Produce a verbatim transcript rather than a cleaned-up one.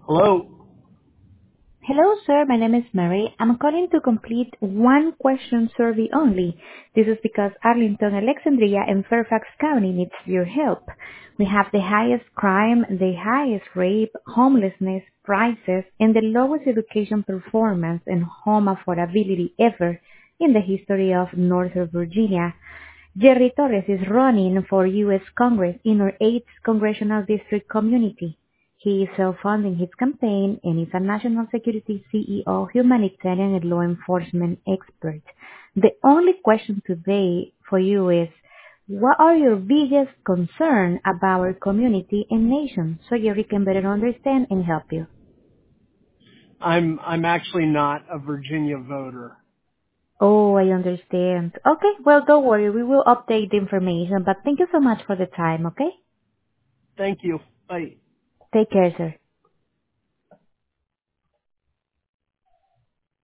Hello. Hello, sir. My name is Mary. I'm calling to complete one question survey only. This is because Arlington, Alexandria, and Fairfax County needs your help. We have the highest crime, the highest rape, homelessness, prices, and the lowest education performance and home affordability ever in the history of Northern Virginia. Jerry Torres is running for U S Congress in our eighth Congressional District community. He is self-funding his campaign and is a national security C E O, humanitarian and law enforcement expert. The only question today for you is, what are your biggest concerns about our community and nation so Jerry can better understand and help you? I'm I'm actually not a Virginia voter. Oh, I understand. Okay, well, don't worry. We will update the information, but thank you so much for the time, okay? Thank you. Bye. Take care, sir.